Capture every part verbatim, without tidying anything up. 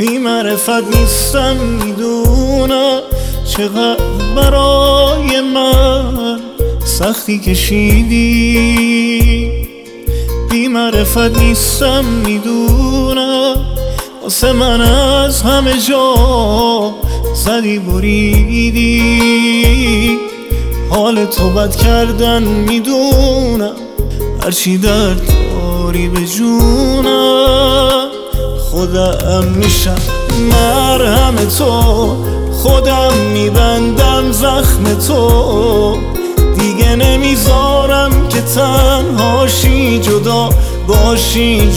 بی معرفت نیستم میدونم چقدر برای من سختی کشیدی. بی معرفت نیستم میدونم واسه من از همه جا زدی بریدی. حال تو بد کردن میدونم هرچی درد داری به جونم. خودم میشم مرهم تو، خودم میبندم زخم تو. دیگه نمیذارم که تنهاشی جدا باشی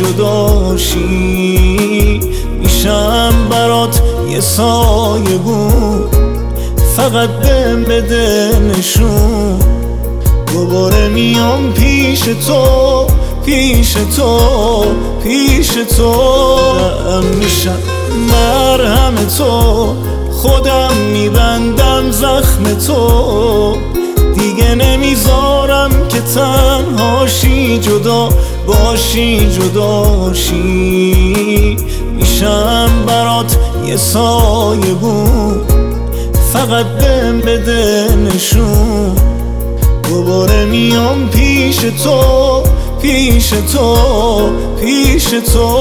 جداشی. میشم برات یه سایه بود فقط بهم بده نشون. دوباره میام پیش تو پیش تو پیش تو. خودم میشم مرهم تو، خودم میبندم زخم تو. دیگه نمیذارم که تنهاشی جدا باشی جداشی. میشم برات یه سایه بود فقط بهم بده نشون. دوباره میام پیش تو پیش تو پیش تو.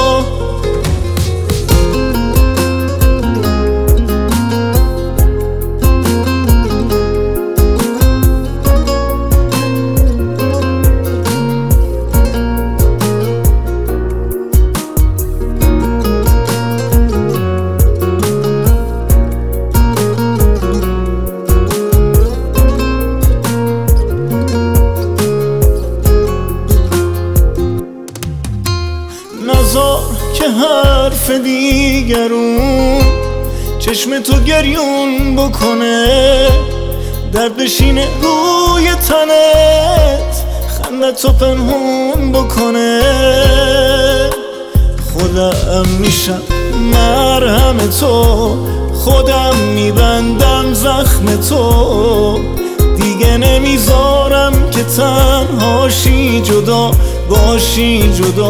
نذار که حرف دیگرون چشم تو گریون بکنه. درد بشینه روی تنت خندت تو پنهون بکنه. خودم میشم مرهم تو، خودم میبندم زخم تو. دیگه نمیذارم که تنهاشی جدا باشی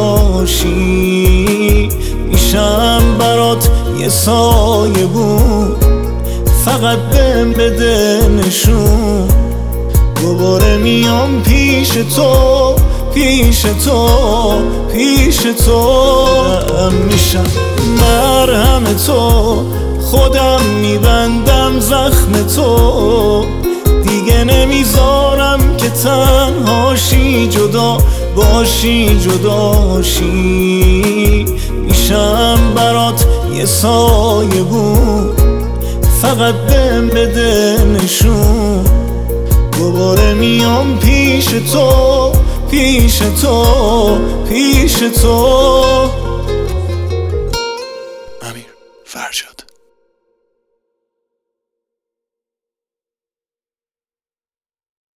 جداشی. میشم برات یه سایه بود فقط بهم بده نشون. دوباره میام پیش تو پیش تو پیش تو. خودم میشم مرهم تو، خودم میبندم زخم تو. دیگه نمیذارم که تنهاشی جدا باشی جداشی. میشم برات یه سایه بود فقط بهم بده نشون. دوباره میام پیش تو پیش تو پیش تو.